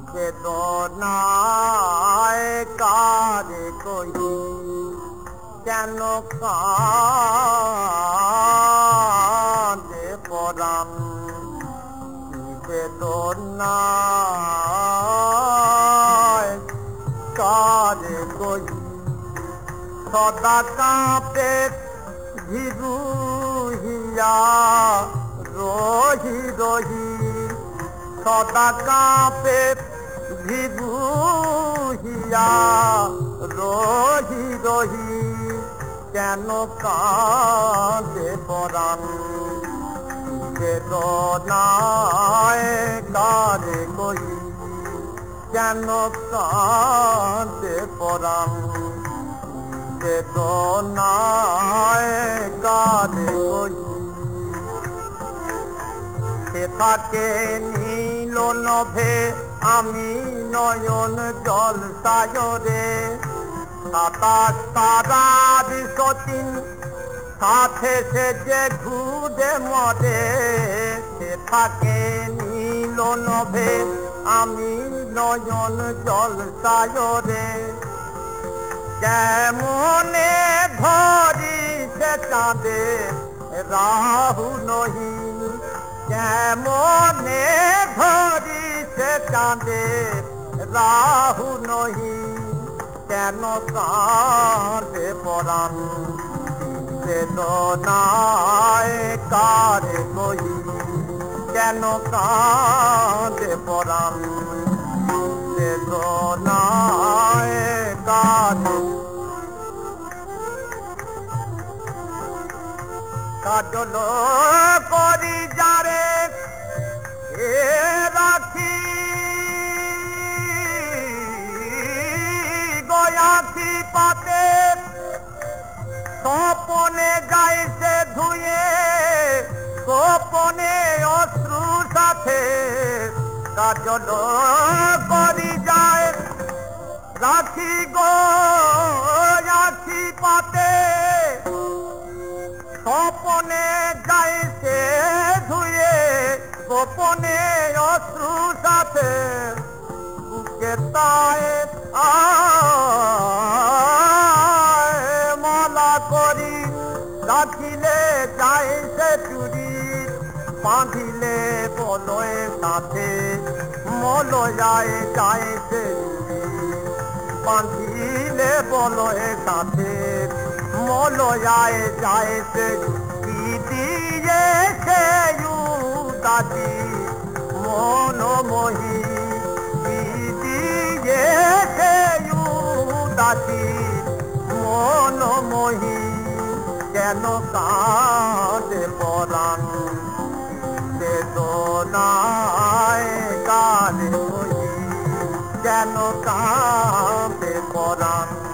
বেদনায় কারে কই কেন কাঁদে পরাণ বেদনায় কারে কই সদা কাঁপে ভীরু হিয়া রহি রহি সদা কাঁপে ভীরু হিয়া রহি রহি কেন কাঁদে পরাণ বেদনায় কারে কই কেন কাঁদে পরাণ বেদনায় কারে কই সে থাকে নীল নভে আমি নয়ন জল সাগরে সাতাশ তারার সতীন সাথে সে যে ঘুরে মরে সে থাকে নীল নভে আমি নয়ন জল সাগরে কেমনে ধরি সে চাঁদে রাহু নহি কেমনে ধরি সে চাঁদে রাহু নহি কেন কাঁদে পরাণ বেদনায় কারে কই কেন কাঁদে পরাণ বেদনায় কারে কাজল করি যারে এ রাখি গয়াছি পাতে স্বপনে যাইছে ধুয়ে গোপনে অশ্রু সাথে কাজল করি যায় রাখি গয়াছি পাতে স্বপনে যাইছে ধুয়ে গোপনে অশ্রু সাথে বুকে তায়ে মালা করি রাখিলে যাইছে চুরি বাঁধিলে বলয়ে সাথে মলয়ায় যাইছে বাঁধিলে বলয়ে সাথে মলয়ায় যাইছে কি দিয়েছে দাদি মনমোহী কি দিয়েছে দাদি মনমোহী কেন কাঁদে পরাণ বেদনায় কারে কই কেন কাঁদে পরাণ